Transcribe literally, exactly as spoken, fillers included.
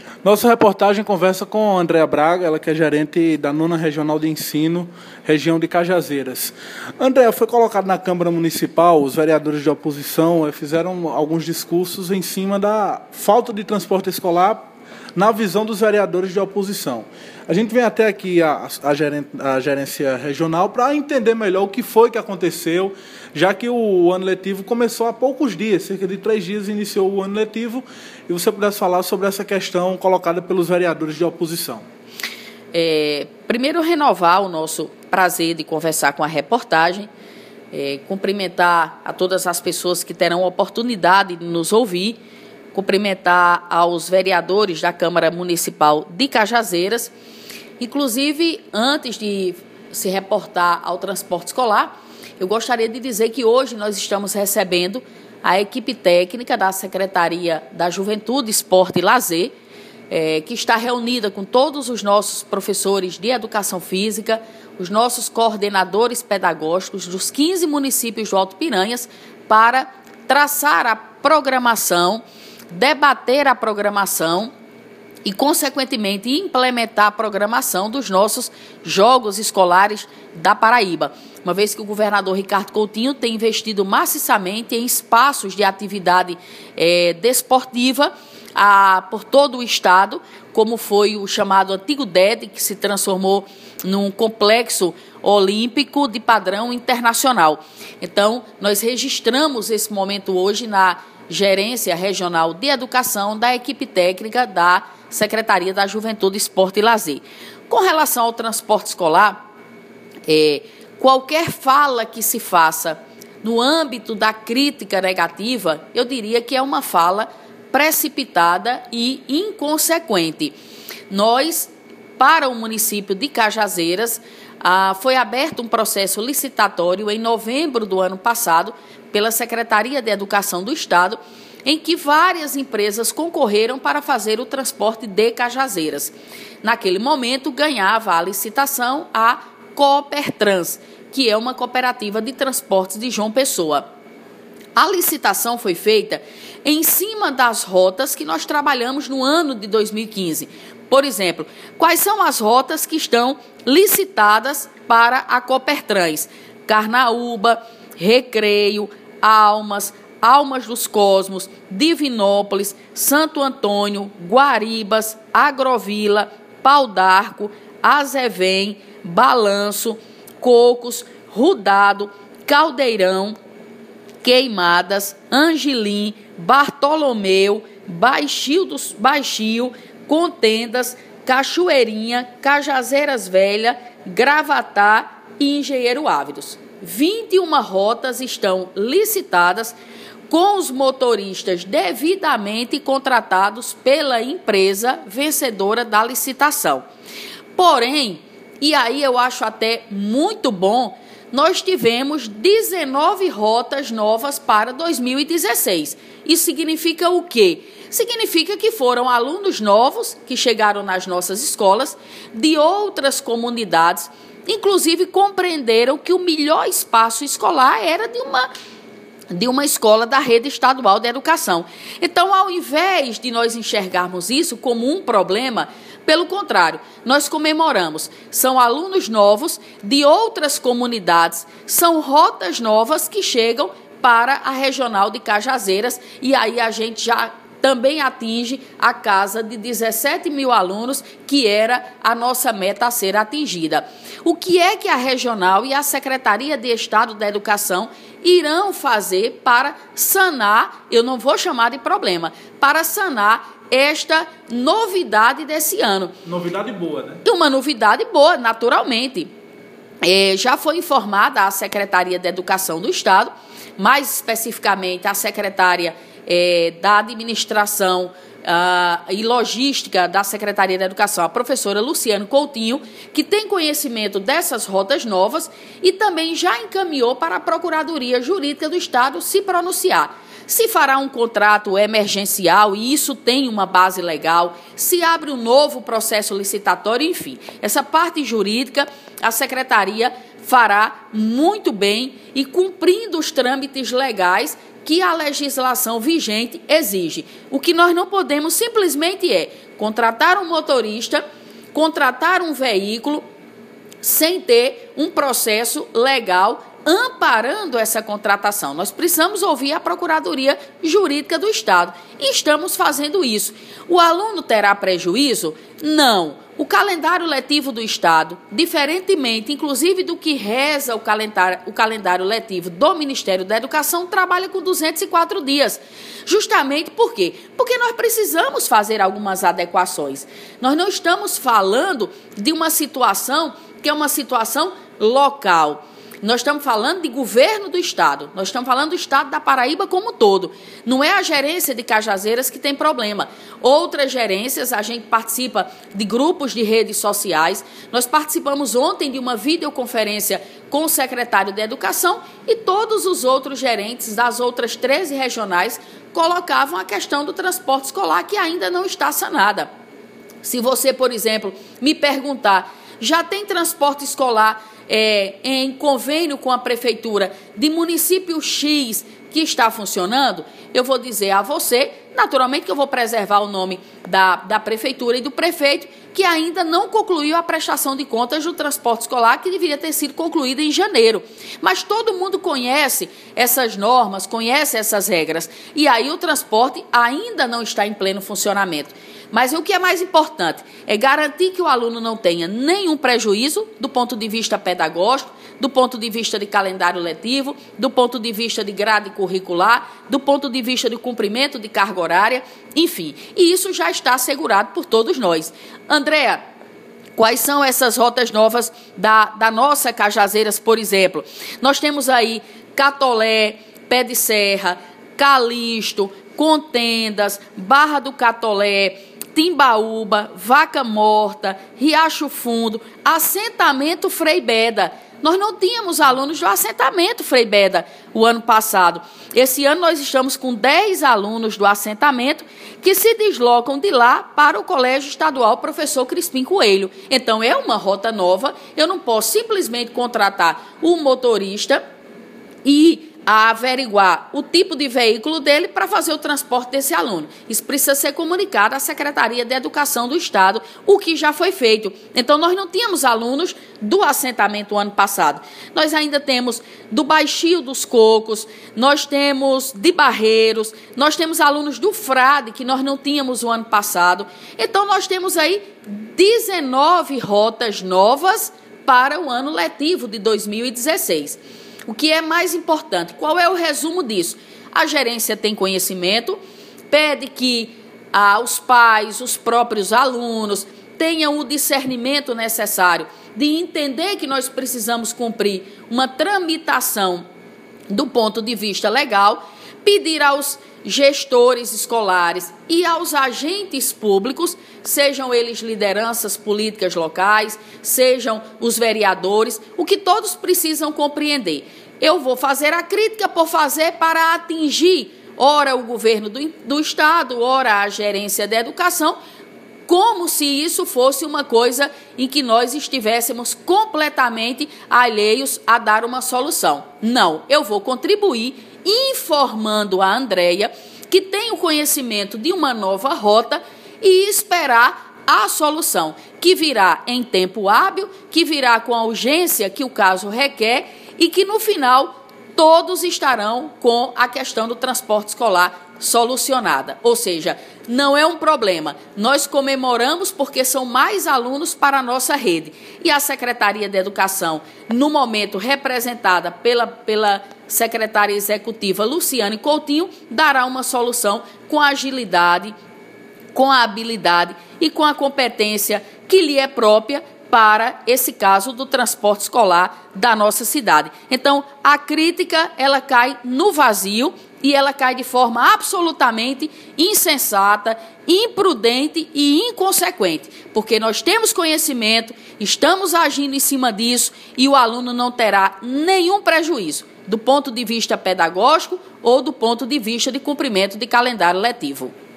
Nossa reportagem conversa com a Andréa Braga, ela que é gerente da nona Regional de Ensino, região de Cajazeiras. Andréa, foi colocado na Câmara Municipal, os vereadores de oposição fizeram alguns discursos em cima da falta de transporte escolar na visão dos vereadores de oposição. A gente vem até aqui a, a, gerência, a gerência regional para entender melhor o que foi que aconteceu, já que o ano letivo começou há poucos dias, cerca de três dias iniciou o ano letivo, e você pudesse falar sobre essa questão colocada pelos vereadores de oposição. É, primeiro, renovar o nosso prazer de conversar com a reportagem, é, cumprimentar a todas as pessoas que terão oportunidade de nos ouvir, cumprimentar aos vereadores da Câmara Municipal de Cajazeiras. Inclusive, antes de se reportar ao transporte escolar, eu gostaria de dizer que hoje nós estamos recebendo a equipe técnica da Secretaria da Juventude, Esporte e Lazer, é, que está reunida com todos os nossos professores de Educação Física, os nossos coordenadores pedagógicos dos quinze municípios do Alto Piranhas, para traçar a programação, debater a programação e, consequentemente, implementar a programação dos nossos jogos escolares da Paraíba. Uma vez que o governador Ricardo Coutinho tem investido maciçamente em espaços de atividade é, desportiva a, por todo o estado, como foi o chamado antigo D E D, que se transformou num complexo olímpico de padrão internacional. Então, nós registramos esse momento hoje na Gerência Regional de Educação da equipe técnica da Secretaria da Juventude, Esporte e Lazer. Com relação ao transporte escolar, é, qualquer fala que se faça no âmbito da crítica negativa, eu diria que é uma fala precipitada e inconsequente. Nós, para o município de Cajazeiras, ah, foi aberto um processo licitatório em novembro do ano passado pela Secretaria de Educação do Estado, em que várias empresas concorreram para fazer o transporte de Cajazeiras. Naquele momento, ganhava a licitação a Coopertrans, que é uma cooperativa de transportes de João Pessoa. A licitação foi feita em cima das rotas que nós trabalhamos no ano de dois mil e quinze. Por exemplo, quais são as rotas que estão licitadas para a Coopertrans? Carnaúba, Recreio, Almas, Almas dos Cosmos, Divinópolis, Santo Antônio, Guaribas, Agrovila, Pau d'Arco, Azevém, Balanço, Cocos, Rudado, Caldeirão, Queimadas, Angelim, Bartolomeu, Baixio, dos, Baixio, Contendas, Cachoeirinha, Cajazeiras Velha, Gravatá e Engenheiro Ávidos. vinte e uma rotas estão licitadas com os motoristas devidamente contratados pela empresa vencedora da licitação. Porém, e aí eu acho até muito bom, nós tivemos dezenove rotas novas para dois mil e dezesseis. Isso significa o quê? Significa que foram alunos novos que chegaram nas nossas escolas de outras comunidades, inclusive compreenderam que o melhor espaço escolar era de uma, de uma escola da rede estadual de educação. Então, ao invés de nós enxergarmos isso como um problema, pelo contrário, nós comemoramos. São alunos novos de outras comunidades, são rotas novas que chegam para a Regional de Cajazeiras, e aí a gente já também atinge a casa de dezessete mil alunos, que era a nossa meta a ser atingida. O que é que a Regional e a Secretaria de Estado da Educação irão fazer para sanar, eu não vou chamar de problema, para sanar esta novidade desse ano? Novidade boa, né? Uma novidade boa, naturalmente. É, já foi informada a Secretaria de Educação do Estado, mais especificamente a secretária É, da Administração uh, e Logística da Secretaria da Educação, a professora Luciane Coutinho, que tem conhecimento dessas rotas novas e também já encaminhou para a Procuradoria Jurídica do Estado se pronunciar. Se fará um contrato emergencial, e isso tem uma base legal, se abre um novo processo licitatório, enfim. Essa parte jurídica, a Secretaria fará muito bem e cumprindo os trâmites legais que a legislação vigente exige. O que nós não podemos simplesmente é contratar um motorista, contratar um veículo, sem ter um processo legal amparando essa contratação. Nós precisamos ouvir a Procuradoria Jurídica do Estado e estamos fazendo isso. O aluno terá prejuízo? Não. O calendário letivo do Estado, diferentemente, inclusive do que reza o calendário, o calendário letivo do Ministério da Educação, trabalha com duzentos e quatro dias. Justamente por quê? Porque nós precisamos fazer algumas adequações. Nós não estamos falando de uma situação que é uma situação local. Nós estamos falando de governo do Estado, nós estamos falando do Estado da Paraíba como um todo. Não é a gerência de Cajazeiras que tem problema. Outras gerências, a gente participa de grupos de redes sociais. Nós participamos ontem de uma videoconferência com o secretário de Educação e todos os outros gerentes das outras treze regionais colocavam a questão do transporte escolar, que ainda não está sanada. Se você, por exemplo, me perguntar, já tem transporte escolar É, em convênio com a prefeitura de município X que está funcionando, eu vou dizer a você, naturalmente que eu vou preservar o nome da, da prefeitura e do prefeito, que ainda não concluiu a prestação de contas do transporte escolar, que deveria ter sido concluída em janeiro. Mas todo mundo conhece essas normas, conhece essas regras, e aí o transporte ainda não está em pleno funcionamento. Mas o que é mais importante é garantir que o aluno não tenha nenhum prejuízo do ponto de vista pedagógico, do ponto de vista de calendário letivo, do ponto de vista de grade curricular, do ponto de vista de cumprimento de carga horária, enfim. E isso já está assegurado por todos nós. Andréa, quais são essas rotas novas da, da nossa Cajazeiras, por exemplo? Nós temos aí Catolé, Pé de Serra, Calixto, Contendas, Barra do Catolé, Timbaúba, Vaca Morta, Riacho Fundo, assentamento Frei Beda. Nós não tínhamos alunos do assentamento Frei Beda o ano passado. Esse ano nós estamos com dez alunos do assentamento que se deslocam de lá para o Colégio Estadual Professor Crispim Coelho. Então é uma rota nova, eu não posso simplesmente contratar o motorista e a averiguar o tipo de veículo dele para fazer o transporte desse aluno. Isso precisa ser comunicado à Secretaria de Educação do Estado, o que já foi feito. Então, nós não tínhamos alunos do assentamento ano passado. Nós ainda temos do Baixio dos Cocos, nós temos de Barreiros, nós temos alunos do Frade, que nós não tínhamos o ano passado. Então, nós temos aí dezenove rotas novas para o ano letivo de dois mil e dezesseis. O que é mais importante? Qual é o resumo disso? A gerência tem conhecimento, pede que ah, os pais, os próprios alunos, tenham o discernimento necessário de entender que nós precisamos cumprir uma tramitação do ponto de vista legal, pedir aos gestores escolares e aos agentes públicos, sejam eles lideranças políticas locais, sejam os vereadores, o que todos precisam compreender. Eu vou fazer a crítica por fazer para atingir, ora o governo do, do Estado, ora a gerência da educação, como se isso fosse uma coisa em que nós estivéssemos completamente alheios a dar uma solução. Não, eu vou contribuir informando a Andréia que tem o conhecimento de uma nova rota e esperar a solução, que virá em tempo hábil, que virá com a urgência que o caso requer e que no final todos estarão com a questão do transporte escolar solucionada. Ou seja, não é um problema. Nós comemoramos porque são mais alunos para a nossa rede. E a Secretaria de Educação, no momento representada pela, pela secretária executiva Luciane Coutinho, dará uma solução com a agilidade, com a habilidade e com a competência que lhe é própria para esse caso do transporte escolar da nossa cidade. Então, a crítica, ela cai no vazio e ela cai de forma absolutamente insensata, imprudente e inconsequente, porque nós temos conhecimento, estamos agindo em cima disso e o aluno não terá nenhum prejuízo do ponto de vista pedagógico ou do ponto de vista de cumprimento de calendário letivo.